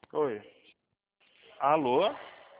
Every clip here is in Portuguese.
Oi. Alô?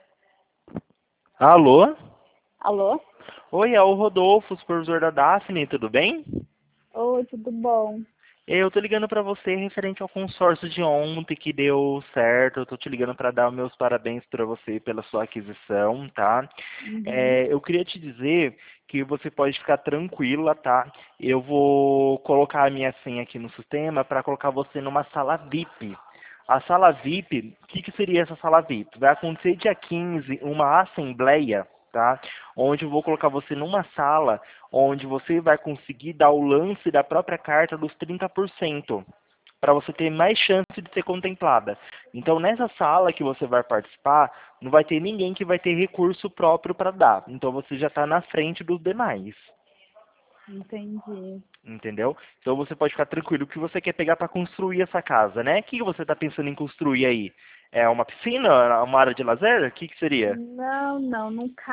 Alô? Alô? Oi, é o Rodolfo, supervisor da Daphne, tudo bem? Oi, tudo bom? Eu tô ligando pra você referente ao consórcio de ontem que deu certo. Eu tô te ligando pra dar meus parabéns pra você pela sua aquisição, tá? Uhum. Eu queria te dizer que você pode ficar tranquila, tá? Eu vou colocar a minha senha aqui no sistema para colocar você numa sala VIP. A sala VIP, o que seria essa sala VIP? Vai acontecer dia 15 uma assembleia, tá? Onde eu vou colocar você numa sala onde você vai conseguir dar o lance da própria carta dos 30%, para você ter mais chance de ser contemplada. Então, nessa sala que você vai participar, não vai ter ninguém que vai ter recurso próprio para dar. Então, você já está na frente dos demais. Entendi. Entendeu? Então, você pode ficar tranquilo. O que você quer pegar para construir essa casa, né? O que você está pensando em construir aí? É uma piscina? Uma área de lazer? O que seria? Não, não,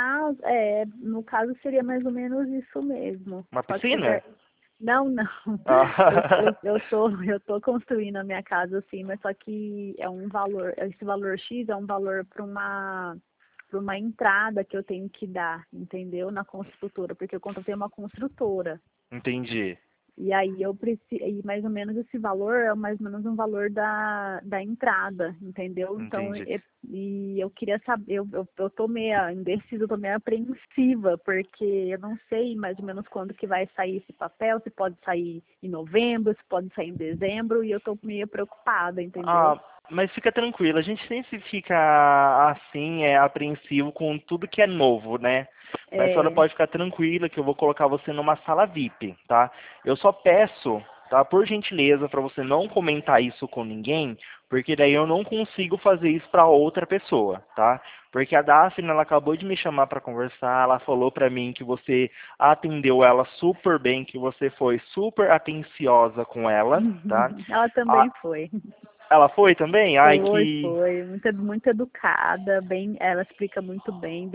no caso seria mais ou menos isso mesmo. Uma Só que piscina? não, não. Eu, Ah, eu, eu tô, eu tô construindo a minha casa assim, mas só que é um valor, esse valor X é um valor para uma entrada que eu tenho que dar, entendeu? Na construtora, porque eu contratei uma construtora. entendi. E aí eu preciso, e mais ou menos esse valor é mais ou menos um valor da entrada, entendeu? Então, Entendi. e eu queria saber, eu tô meio indecisa, eu tô meio apreensiva, porque eu não sei mais ou menos quando que vai sair esse papel, se pode sair em novembro, se pode sair em dezembro, e eu tô meio preocupada, entendeu? Ah, mas fica tranquilo, a gente sempre fica assim, apreensivo com tudo que é novo, né? Mas a senhora É, pode ficar tranquila que eu vou colocar você numa sala VIP, tá? Eu só peço, tá, por gentileza, para você não comentar isso com ninguém, porque daí eu não consigo fazer isso para outra pessoa, tá? Porque a Daphne, ela acabou de me chamar para conversar, ela falou para mim que você atendeu ela super bem, que você foi super atenciosa com ela, tá? ela A- também foi. ela foi também? Ai, Foi, que. foi, muito educada, bem, ela explica muito bem,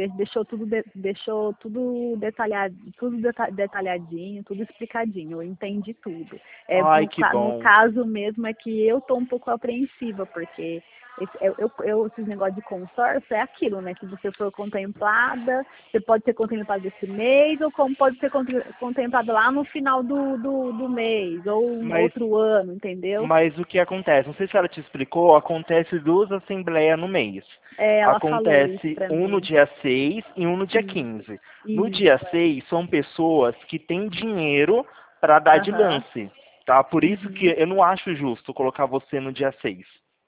deixou tudo detalhado, detalhadinho, tudo explicadinho, eu entendi tudo. Ai, que No bom. caso mesmo é que eu tô um pouco apreensiva, porque esses negócios de consórcio é aquilo, né? Que você for contemplada, você pode ser contemplado esse mês, ou como pode ser contemplado lá no final do mês, ou um Mas, outro ano, entendeu? mas o que acontece? Não sei se ela te explicou, acontece duas assembleias no mês. É, ela falou isso Acontece pra um no mim. dia 6 e um no dia Isso, 15. No dia isso. 6 são pessoas que têm dinheiro para dar de Aham. lance. Tá? Por isso que Uhum. eu não acho justo colocar você no dia 6.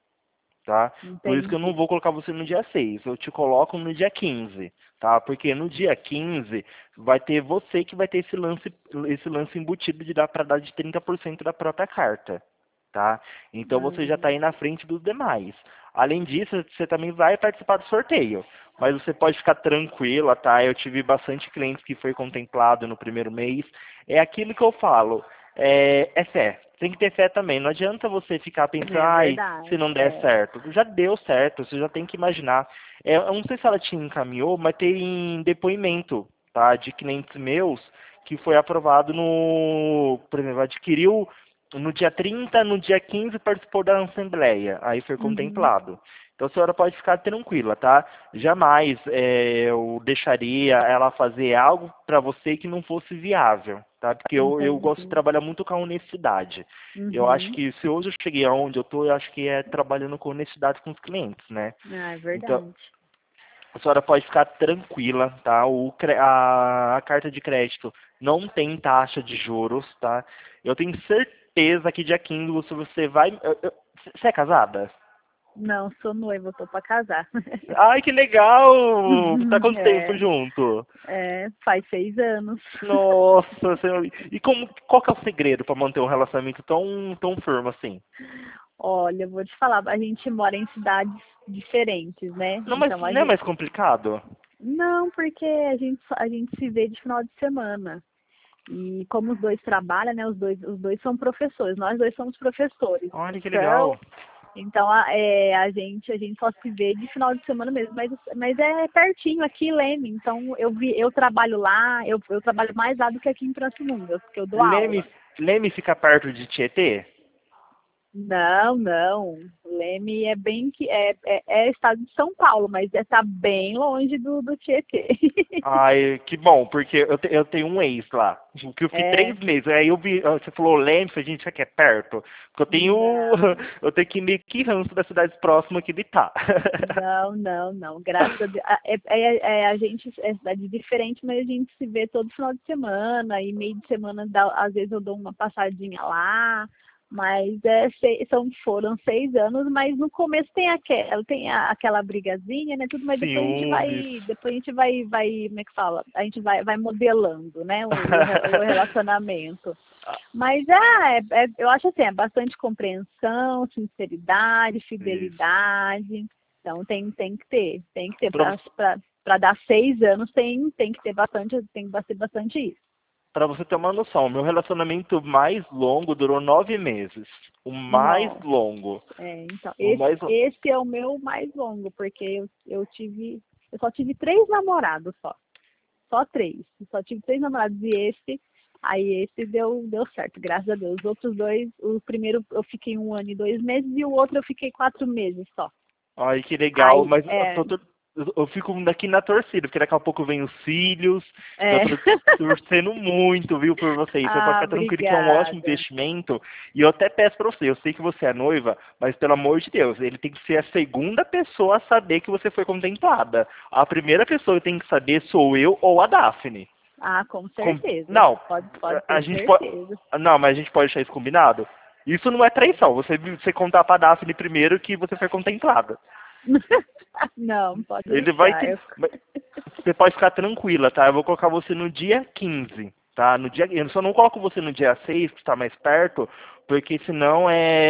Tá? Por isso que eu não Entendi. vou colocar você no dia 6, eu te coloco no dia 15, tá? Porque no dia 15 vai ter você que vai ter esse lance embutido de dar para dar de 30% da própria carta, tá? Então você já está Hum. aí na frente dos demais. Além disso, você também vai participar do sorteio, mas você pode ficar tranquila, tá? Eu tive bastante clientes que foi contemplado no primeiro mês. É aquilo que eu falo, é fé. Tem que ter fé também. Não adianta você ficar pensando, É ai, se verdade. não der É. certo. Já deu certo, você já tem que imaginar. Eu não sei se ela te encaminhou, mas tem depoimento, tá, de clientes meus que foi aprovado no, por exemplo, adquiriu no dia 30, no dia 15 participou da assembleia, aí foi Uhum. contemplado. Então a senhora pode ficar tranquila, tá? Jamais eu deixaria ela fazer algo para você que não fosse viável, tá? Porque eu gosto de Entendi. trabalhar muito com a honestidade. Eu acho Uhum. que se hoje eu cheguei aonde eu tô, eu acho que é trabalhando com honestidade com os clientes, né? Ah, é Então, verdade. a senhora pode ficar tranquila, tá? A carta de crédito não tem taxa de juros, tá? Eu tenho certeza que dia 15 você vai. Você é casada? Não, sou noiva, eu tô pra casar. Ai, que legal! Tá quanto tempo É, junto? faz 6 anos. Nossa Senhora. E qual que é o segredo para manter um relacionamento tão firme assim? Olha, eu vou te falar, a gente mora em cidades diferentes, né? Não, mas Então a não é gente. mais complicado? Não, porque a gente se vê de final de semana. E como os dois trabalham, né? Os dois são professores, nós dois somos professores. Olha que Então, legal. a gente só se vê de final de semana mesmo, mas é pertinho aqui, Leme. Então eu trabalho lá, eu trabalho mais lá do que aqui em Pirassununga, porque eu dou Leme, aula. Leme fica perto de Tietê? Não, não. Leme é bem que é estado de São Paulo, mas está bem longe do Tietê. Ai, que bom, porque eu tenho um ex lá, que eu fiquei É, 3 meses. Aí eu vi, você falou Leme, a gente aqui é perto. Porque eu tenho, não. eu tenho que ir meio que ranço das cidades próximas que ele tá. Não, não, não. Graças a Deus. A gente é cidade diferente, mas a gente se vê todo final de semana e meio de semana, às vezes eu dou uma passadinha lá. Mas foram 6 anos, mas no começo tem aquela brigazinha, né? Tudo, mas depois a gente Ciúmes. vai, como é que fala? A gente vai modelando, né? O relacionamento. Mas eu acho assim, é bastante compreensão, sinceridade, Isso. fidelidade. Então tem que ter Pra, para dar 6 anos tem que ter bastante, tem que ser bastante isso. pra você ter uma noção, meu relacionamento mais longo durou 9 meses. O mais Não, longo. então O esse mais longo. esse é o meu mais longo, porque eu só tive 3 namorados só 3. Eu só tive 3 namorados e esse deu certo, graças a Deus. Os outros dois, o primeiro eu fiquei 1 ano e 2 meses e o outro eu fiquei 4 meses só. Ai, que legal, Aí, mas eu fico daqui na torcida, porque daqui a pouco vem os filhos, então é, eu tô torcendo muito, viu, por vocês. Você pode ah, ficar tranquilo que é um ótimo obrigada. investimento, e eu até peço pra você, eu sei que você é noiva, mas pelo amor de Deus, ele tem que ser a segunda pessoa a saber que você foi contemplada. A primeira pessoa que tem que saber sou eu ou a Daphne. Ah, com certeza. Não, Pode a ter gente pode. certeza. Não, mas a gente pode deixar isso combinado? Isso não é traição. Você contar pra Daphne primeiro que você foi contemplada. Não, pode Ele vai deixar. ter. Você pode ficar tranquila, tá? Eu vou colocar você no dia 15, tá? No dia, eu só não coloco você no dia 6, que está mais perto, porque senão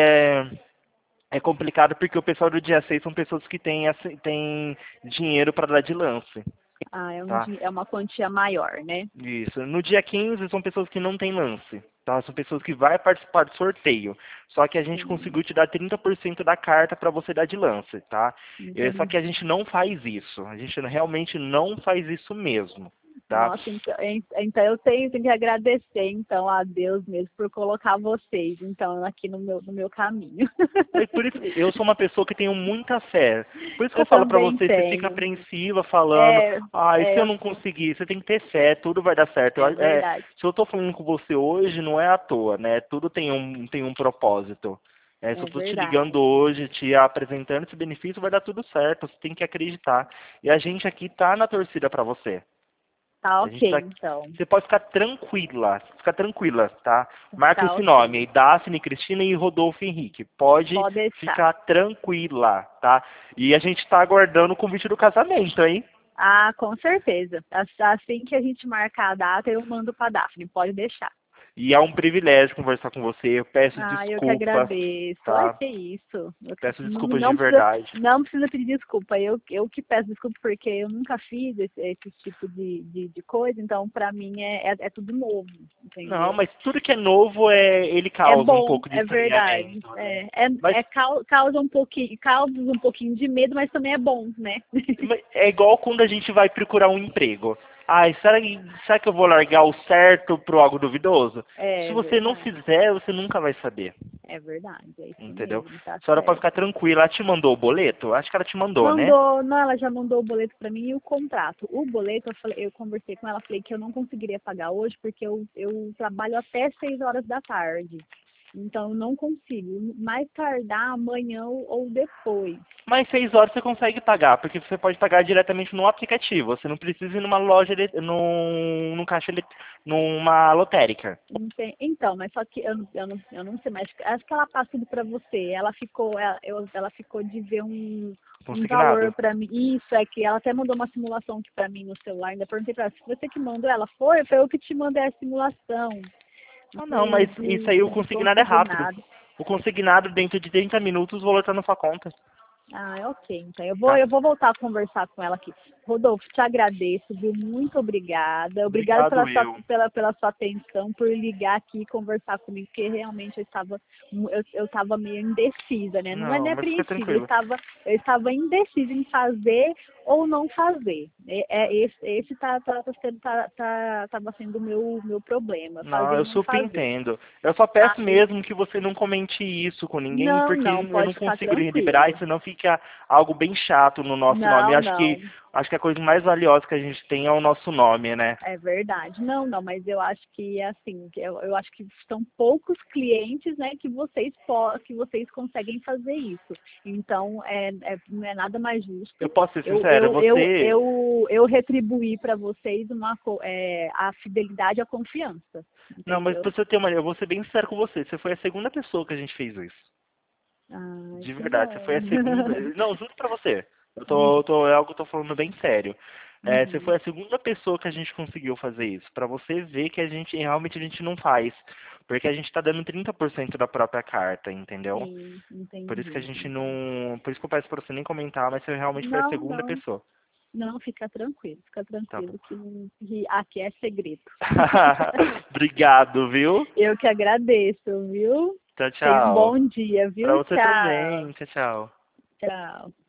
é complicado, porque o pessoal do dia 6 são pessoas que têm dinheiro para dar de lance, Ah, tá? é uma quantia maior, né? Isso. No dia 15 são pessoas que não têm lance, tá? São pessoas que vai participar do sorteio. Só que a gente Sim, conseguiu te dar 30% da carta para você dar de lance, tá? Só que a entendi. gente não faz isso. A gente realmente não faz isso mesmo, tá? Nossa, então eu tenho que agradecer então a Deus mesmo por colocar vocês então aqui no meu caminho. É por isso, eu sou uma pessoa que tenho muita fé. Por isso que eu Eu falo pra também você, você fica tenho. apreensiva falando, É, ai, se é, eu não conseguir, você tem que ter fé, tudo vai dar certo. é verdade. Se eu tô falando com você hoje, não é à toa, né? Tudo tem um propósito. Se eu É tô te verdade. ligando hoje, te apresentando esse benefício, vai dar tudo certo. Você tem que acreditar. E a gente aqui tá na torcida pra você. Tá A gente ok, tá. então. Você pode ficar tranquila, tá? Marca Tá esse nome ok. aí, Daphne, Cristina e Rodolfo Henrique. Pode Pode deixar. ficar tranquila, tá? E a gente tá aguardando o convite do casamento, hein? Ah, com certeza. Assim que a gente marcar a data, eu mando pra Daphne. Pode deixar. E é um privilégio conversar com você. Eu peço Ah, eu que desculpas, agradeço. Ai, tá? que isso. Peço Não, desculpas de não precisa, verdade. não precisa pedir desculpa. Eu que peço desculpa porque eu nunca fiz esse tipo de coisa, então pra mim é tudo novo, Não, entendeu? mas tudo que é novo ele É causa um bom, pouco de é verdade. estranhamento, né? Mas Causa um pouquinho de medo, mas também é bom, né? é igual quando a gente vai procurar um emprego. Ai, será que eu vou largar o certo pro algo duvidoso? Se É você não verdade. fizer, você nunca vai saber. É verdade, é isso Entendeu? mesmo, tá A senhora pode ficar certo. tranquila. Ela te mandou o boleto? Acho que ela te mandou, né? Mandou, não, ela já mandou o boleto para mim e o contrato. O boleto, eu conversei com ela, falei que eu não conseguiria pagar hoje porque eu trabalho até 6 horas da tarde. Então, eu não consigo. Mais tardar amanhã ou depois. Mas 6 horas você consegue pagar, porque você pode pagar diretamente no aplicativo. Você não precisa ir numa loja, num caixa, numa lotérica. Então, mas só que eu não sei mais. Acho que ela passa tudo para você. Ela ficou de ver um valor Consignado. para mim. Isso, é que ela até mandou uma simulação aqui para mim no celular. Ainda perguntei para ela, se você que mandou, ela foi eu que te mandei a simulação Ah, não, do, mas isso aí o do consignado é rápido. consignado. O consignado, dentro de 30 minutos, o valor tá na sua conta. Ah, ok. Então Tá? eu vou voltar a conversar com ela aqui. Rodolfo, te agradeço, viu? Muito obrigada. Obrigada Obrigado eu. pela sua atenção, por ligar aqui e conversar comigo, porque realmente eu estava meio indecisa, né? Não é Não, nem mas fica apreensiva, tranquilo. eu estava indecisa em fazer ou não fazer. Esse tava sendo o meu problema, Não, fazer ou eu não super fazer. entendo. Eu só Tá? peço mesmo que você não comente isso com ninguém, Não, porque não, eu não pode ficar consigo liberar tranquilo. e senão fica algo bem chato no nosso nome. Não, não. Acho que a coisa mais valiosa que a gente tem é o nosso nome, né? É verdade. Não, não, mas eu acho que assim, eu acho que são poucos clientes, né, que vocês conseguem fazer isso. Então, não é nada mais Eu justo posso ser sincero, você. eu retribuir para vocês a fidelidade e a confiança, Não, mas entendeu? pra você ter uma. Eu vou ser bem sincero com você. Você foi a segunda pessoa que a gente fez isso. Ai, De que verdade, você bom. foi a segunda. Não, juro pra você. Uhum, É algo que eu tô falando bem sério. É, você uhum. foi a segunda pessoa que a gente conseguiu fazer isso. Pra você ver que realmente a gente não faz. Porque a gente tá dando 30% da própria carta, entendeu? Sim, Por isso que a entendi, gente entendi. não. Por isso que eu peço pra você nem comentar, mas você realmente foi a Não, segunda não. pessoa. Não, fica Tá bom. tranquilo que aqui é segredo. Obrigado, viu? Eu que agradeço, viu? Tchau, Tenha um tchau. bom dia, Pra viu? você Tchau. também. Tchau, tchau. Tchau.